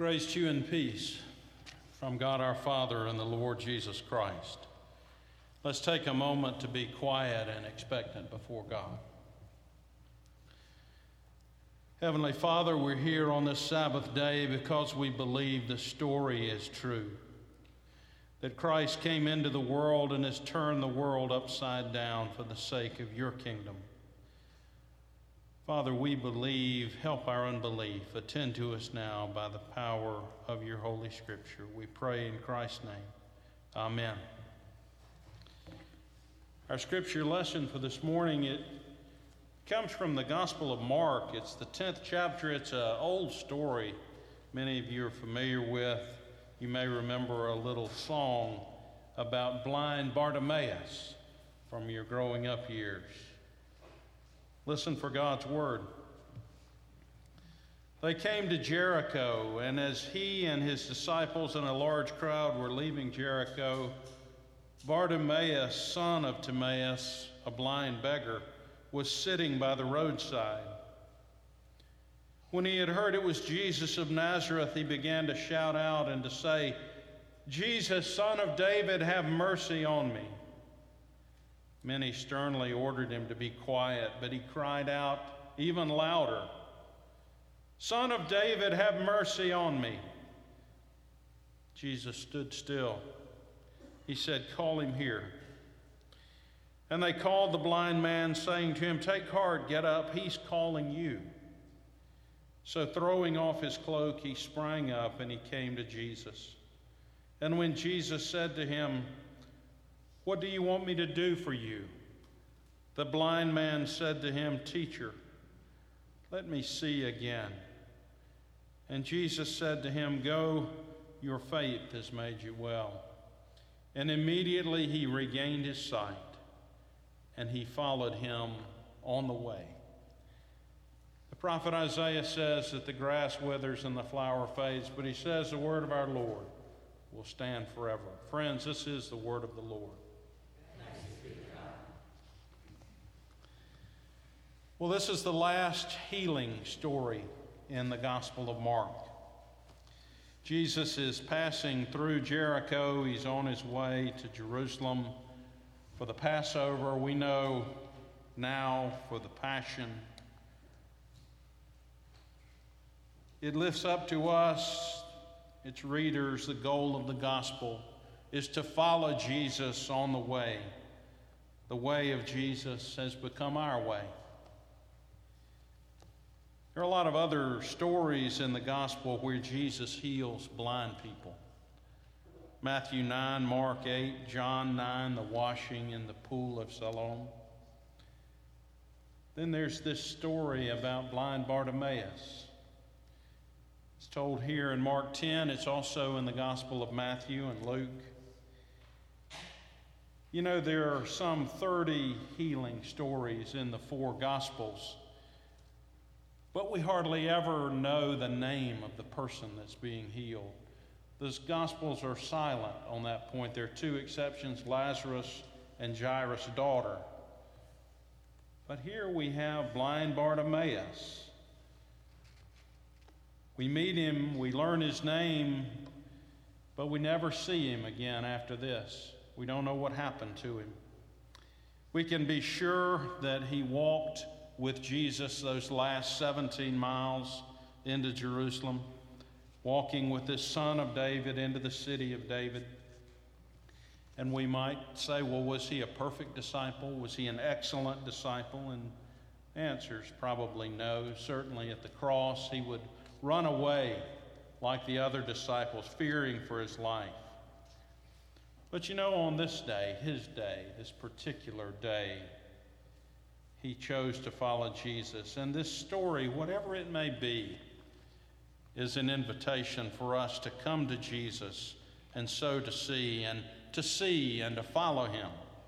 Grace to you and peace from God our Father and the Lord Jesus Christ. Let's take a moment to be quiet and expectant before God. Heavenly Father, we're here on this Sabbath day because we believe the story is true, that Christ came into the world and has turned the world upside down for the sake of your kingdom. Father, we believe, help our unbelief. Attend to us now by the power of your Holy Scripture. We pray in Christ's name. Amen. Our scripture lesson for this morning, it comes from the Gospel of Mark. It's the 10th chapter. It's an old story many of you are familiar with. You may remember a little song about blind Bartimaeus from your growing up years. Listen for God's word. They came to Jericho, and as he and his disciples and a large crowd were leaving Jericho, Bartimaeus, son of Timaeus, a blind beggar, was sitting by the roadside. When he had heard it was Jesus of Nazareth, he began to shout out and to say, "Jesus, son of David, have mercy on me." Many sternly ordered him to be quiet, but he cried out even louder, "Son of David, have mercy on me." Jesus stood still. He said, "Call him here." And they called the blind man, saying to him, "Take heart, get up, he's calling you." So throwing off his cloak, he sprang up and he came to Jesus. And when Jesus said to him, "What do you want me to do for you?" The blind man said to him, "Teacher, let me see again." And Jesus said to him, "Go, your faith has made you well." And immediately he regained his sight, and he followed him on the way. The prophet Isaiah says that the grass withers and the flower fades, but he says the word of our Lord will stand forever. Friends, this is the word of the Lord. Well, this is the last healing story in the Gospel of Mark. Jesus is passing through Jericho. He's on his way to Jerusalem for the Passover. We know now for the Passion. It lifts up to us, its readers, the goal of the Gospel is to follow Jesus on the way. The way of Jesus has become our way. There are a lot of other stories in the gospel where Jesus heals blind people. Matthew 9, Mark 8, John 9, the washing in the pool of Siloam. Then there's this story about blind Bartimaeus. It's told here in Mark 10. It's also in the Gospel of Matthew and Luke. You know, there are some 30 healing stories in the four Gospels, but we hardly ever know the name of the person that's being healed. Those Gospels are silent on that point. There are two exceptions, Lazarus and Jairus' daughter. But here we have blind Bartimaeus. We meet him, we learn his name, but we never see him again after this. We don't know what happened to him. We can be sure that he walked with Jesus those last 17 miles into Jerusalem, walking with this son of David into the city of David. And we might say, well, was he a perfect disciple? Was he an excellent disciple? And the answer is probably no. Certainly at the cross, he would run away like the other disciples, fearing for his life. But you know, on this day, his day, this particular day, he chose to follow Jesus. And this story, whatever it may be, is an invitation for us to come to Jesus and so to see and to follow him.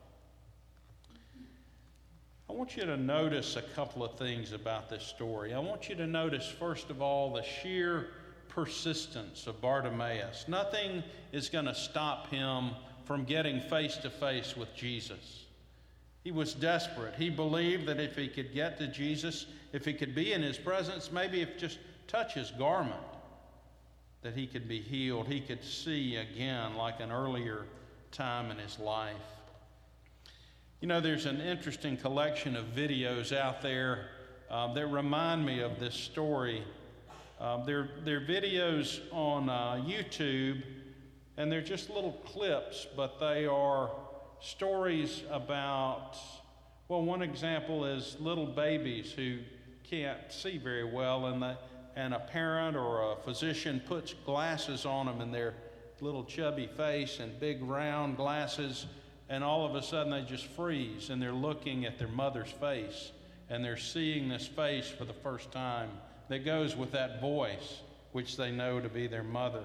I want you to notice a couple of things about this story. I want you to notice, first of all, the sheer persistence of Bartimaeus. Nothing is going to stop him from getting face to face with Jesus. He was desperate. He believed that if he could get to Jesus, if he could be in his presence, maybe if just touch his garment, that he could be healed. He could see again like an earlier time in his life. You know, there's an interesting collection of videos out there that remind me of this story. They're videos on YouTube, and they're just little clips, but they are stories about, well, one example is little babies who can't see very well, and a parent or a physician puts glasses on them in their little chubby face and big round glasses, and all of a sudden they just freeze, and they're looking at their mother's face, and they're seeing this face for the first time that goes with that voice, which they know to be their mother.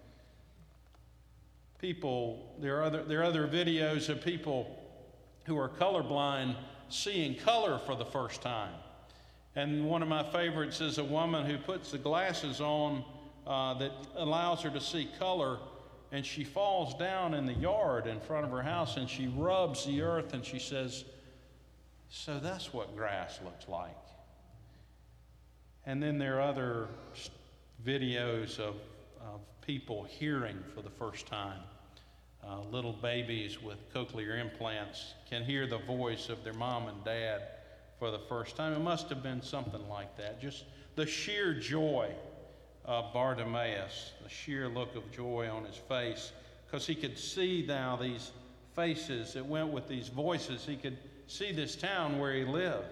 There are other videos of people who are colorblind seeing color for the first time. And one of my favorites is a woman who puts the glasses on that allows her to see color, and she falls down in the yard in front of her house, and she rubs the earth, and she says, "So that's what grass looks like." And then there are other videos of people hearing for the first time. Little babies with cochlear implants can hear the voice of their mom and dad for the first time. It must have been something like that. Just the sheer joy of Bartimaeus, the sheer look of joy on his face, because he could see now these faces that went with these voices. He could see this town where he lived.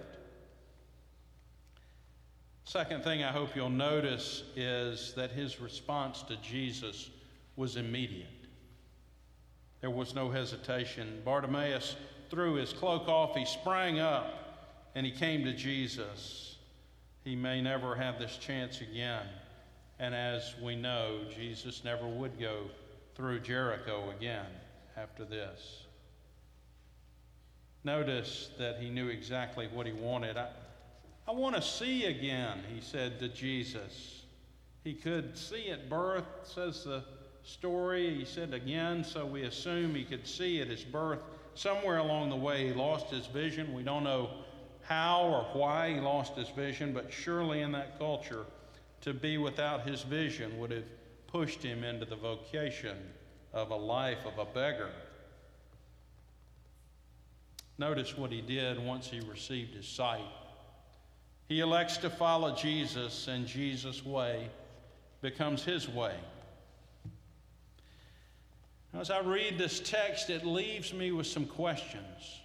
Second thing I hope you'll notice is that his response to Jesus was immediate. There was no hesitation. Bartimaeus threw his cloak off, he sprang up, and he came to Jesus. He may never have this chance again. And as we know, Jesus never would go through Jericho again after this. Notice that he knew exactly what he wanted. I want to see again, he said to Jesus. He could see at birth, says the story. He said again, so we assume he could see at his birth. Somewhere along the way, he lost his vision. We don't know how or why he lost his vision, but surely in that culture, to be without his vision would have pushed him into the vocation of a life of a beggar. Notice what he did once he received his sight. He elects to follow Jesus, and Jesus' way becomes his way. Now, as I read this text, it leaves me with some questions.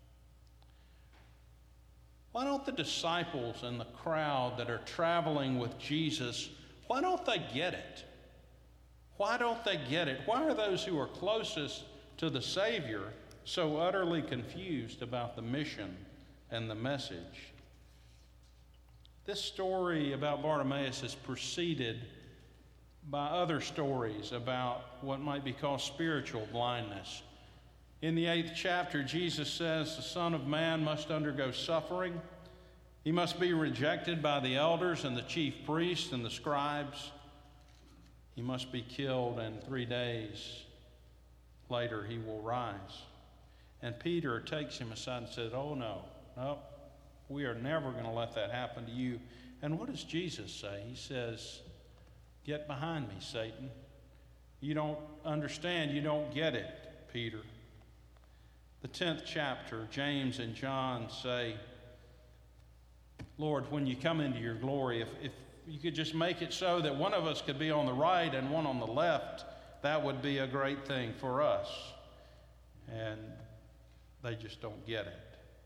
Why don't the disciples and the crowd that are traveling with Jesus, why don't they get it? Why don't they get it? Why are those who are closest to the Savior so utterly confused about the mission and the message? This story about Bartimaeus is preceded by other stories about what might be called spiritual blindness. In the 8th chapter, Jesus says the Son of Man must undergo suffering. He must be rejected by the elders and the chief priests and the scribes. He must be killed, and 3 days later he will rise. And Peter takes him aside and says, "Oh, no, we are never going to let that happen to you." And what does Jesus say? He says, "Get behind me, Satan. You don't understand. You don't get it, Peter." The 10th chapter, James and John say, "Lord, when you come into your glory, if you could just make it so that one of us could be on the right and one on the left, that would be a great thing for us." And they just don't get it.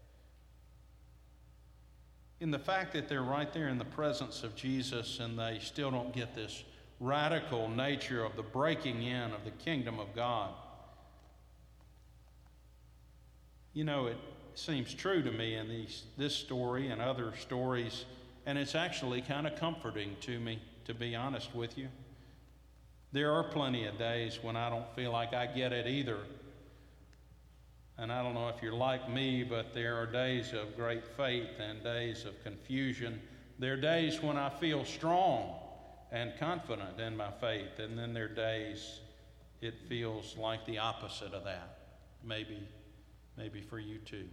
In the fact that they're right there in the presence of Jesus and they still don't get this radical nature of the breaking in of the kingdom of God. You know, it seems true to me in this story and other stories, and it's actually kind of comforting to me, to be honest with you. There are plenty of days when I don't feel like I get it either. And I don't know if you're like me, but there are days of great faith and days of confusion. There are days when I feel strong and confident in my faith, and then there are days it feels like the opposite of that. Maybe for you too.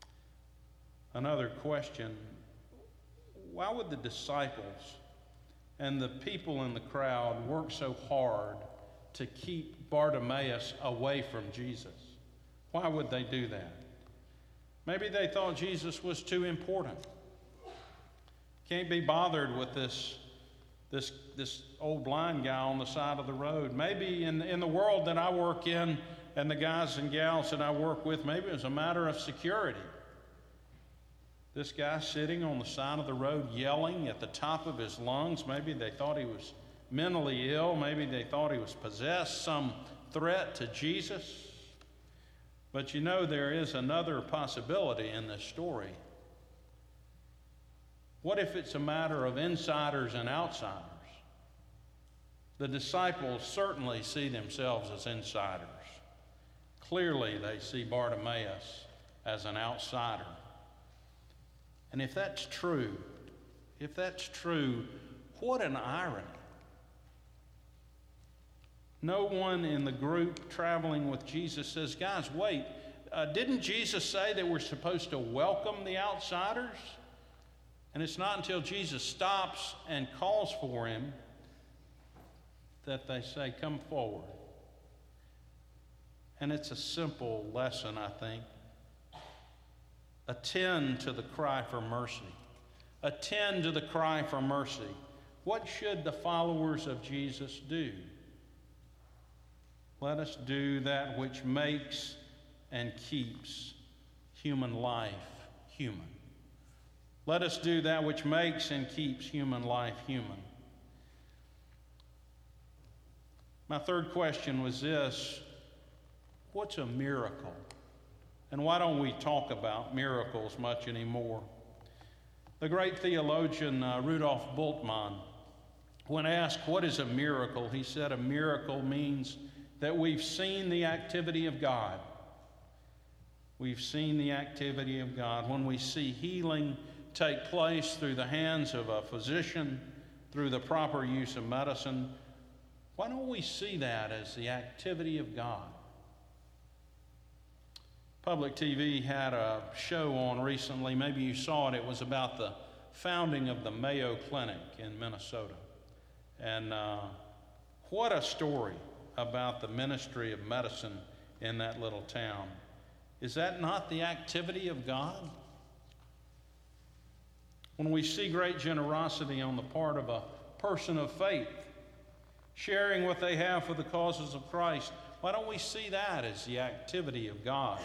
Another question: why would the disciples and the people in the crowd worked so hard to keep Bartimaeus away from Jesus? Why would they do that? Maybe they thought Jesus was too important. Can't be bothered with this old blind guy on the side of the road. Maybe in the world that I work in and the guys and gals that I work with, maybe it was a matter of security. This guy sitting on the side of the road yelling at the top of his lungs, maybe they thought he was mentally ill, maybe they thought he was possessed, some threat to Jesus. But you know, there is another possibility in this story. What if it's a matter of insiders and outsiders? The disciples certainly see themselves as insiders. Clearly, they see Bartimaeus as an outsider. And if that's true, what an irony. No one in the group traveling with Jesus says, guys, wait, didn't Jesus say that we're supposed to welcome the outsiders? And it's not until Jesus stops and calls for him that they say, come forward. And it's a simple lesson, I think. Attend to the cry for mercy. Attend to the cry for mercy. What should the followers of Jesus do? Let us do that which makes and keeps human life human. Let us do that which makes and keeps human life human. My third question was this: what's a miracle? And why don't we talk about miracles much anymore? The great theologian Rudolf Bultmann, when asked what is a miracle, he said a miracle means that we've seen the activity of God. We've seen the activity of God. When we see healing take place through the hands of a physician, through the proper use of medicine, why don't we see that as the activity of God? Public TV had a show on recently. Maybe you saw it. It was about the founding of the Mayo Clinic in Minnesota. And what a story about the ministry of medicine in that little town. Is that not the activity of God? When we see great generosity on the part of a person of faith, sharing what they have for the causes of Christ, why don't we see that as the activity of God?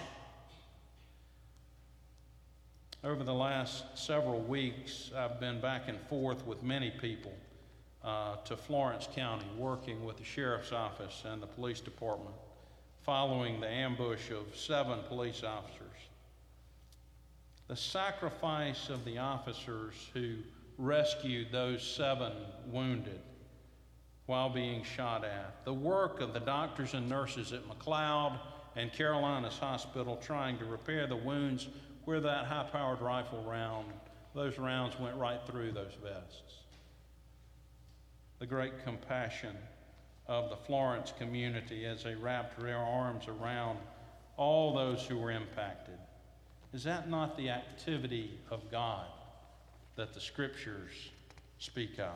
Over the last several weeks, I've been back and forth with many people to Florence County, working with the sheriff's office and the police department, following the ambush of 7 police officers. The sacrifice of the officers who rescued those 7 wounded while being shot at, the work of the doctors and nurses at McLeod and Carolinas Hospital trying to repair the wounds where that high-powered rifle round, those rounds went right through those vests. The great compassion of the Florence community as they wrapped their arms around all those who were impacted. Is that not the activity of God that the Scriptures speak of?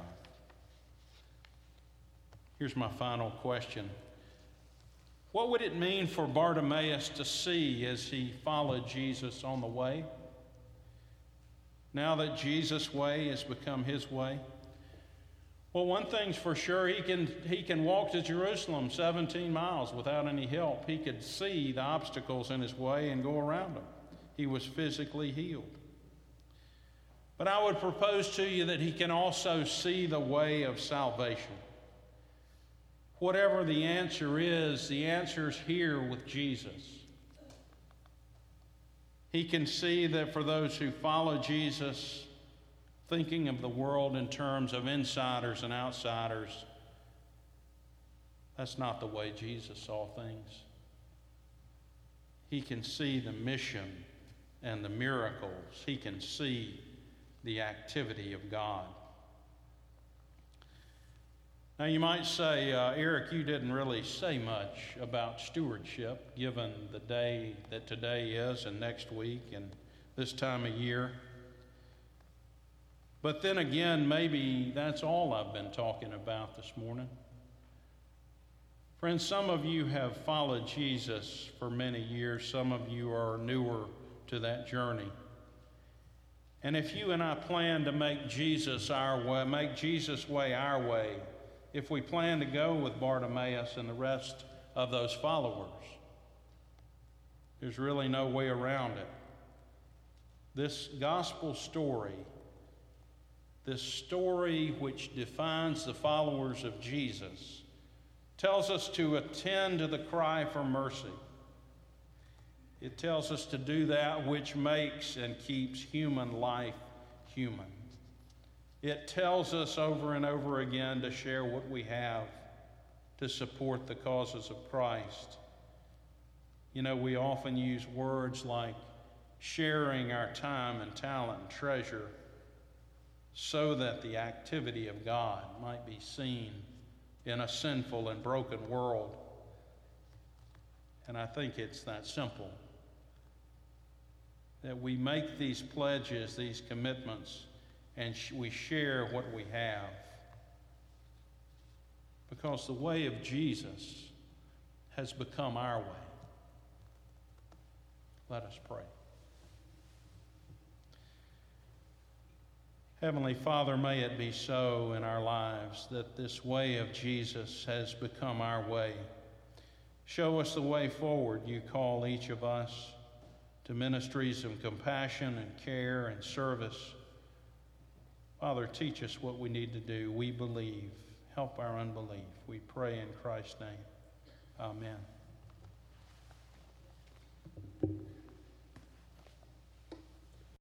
Here's my final question. What would it mean for Bartimaeus to see as he followed Jesus on the way? Now that Jesus' way has become his way? Well, one thing's for sure, he can walk to Jerusalem 17 miles without any help. He could see the obstacles in his way and go around them. He was physically healed. But I would propose to you that he can also see the way of salvation. Whatever the answer is here with Jesus. He can see that for those who follow Jesus, thinking of the world in terms of insiders and outsiders, that's not the way Jesus saw things. He can see the mission and the miracles. He can see the activity of God. Now you might say, Eric, you didn't really say much about stewardship given the day that today is and next week and this time of year. But then again, maybe that's all I've been talking about this morning. Friends, some of you have followed Jesus for many years. Some of you are newer to that journey. And if you and I plan to make Jesus our way, make Jesus' way our way, if we plan to go with Bartimaeus and the rest of those followers, there's really no way around it. This gospel story, this story which defines the followers of Jesus, tells us to attend to the cry for mercy. It tells us to do that which makes and keeps human life human. It tells us over and over again to share what we have to support the causes of Christ. You know, we often use words like sharing our time and talent and treasure so that the activity of God might be seen in a sinful and broken world. And I think it's that simple. That we make these pledges, these commitments, and we share what we have. Because the way of Jesus has become our way. Let us pray. Heavenly Father, may it be so in our lives that this way of Jesus has become our way. Show us the way forward. You call each of us to ministries of compassion and care and service. Father, teach us what we need to do. We believe. Help our unbelief. We pray in Christ's name. Amen.